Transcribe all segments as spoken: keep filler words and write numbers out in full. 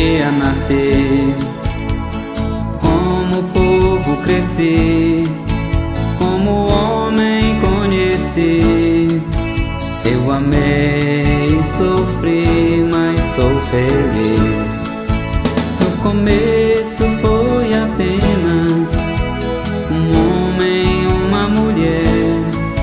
dia nascer, como povo crescer, como homem conhecer. Eu amei e sofri, mas sou feliz. No começo foi apenas um homem e uma mulher,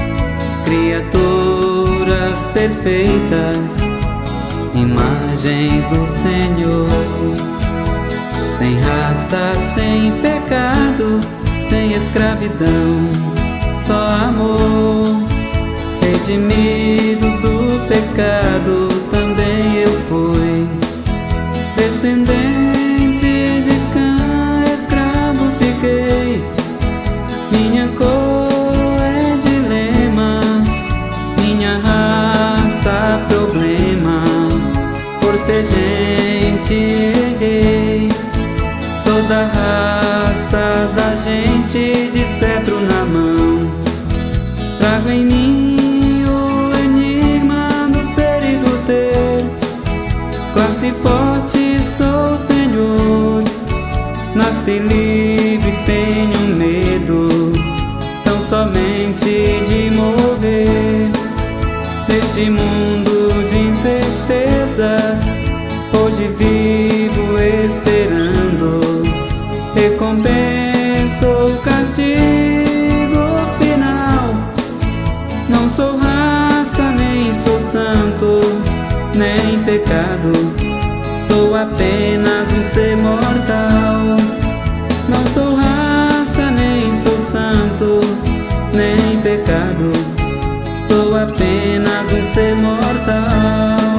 criaturas perfeitas, imagens do Senhor. Sem raça, sem pecado, sem escravidão, só amor. Redimido do pecado, também eu fui. Descendente de Cã, escravo fiquei. Minha cor é dilema, minha raça problema. Por ser gente errei. Sou da raça da gente de cetro na mão. Trago em mim o enigma do ser e do ter. Classe forte sou, Senhor. Nasci livre, tenho medo tão somente de morrer. Neste mundo de incertezas, hoje vivo esperando recompensa ou castigo final. Não sou raça, nem sou santo, nem pecado. Sou apenas um ser mortal. Não sou raça, nem sou santo, nem pecado. Sou apenas um ser mortal.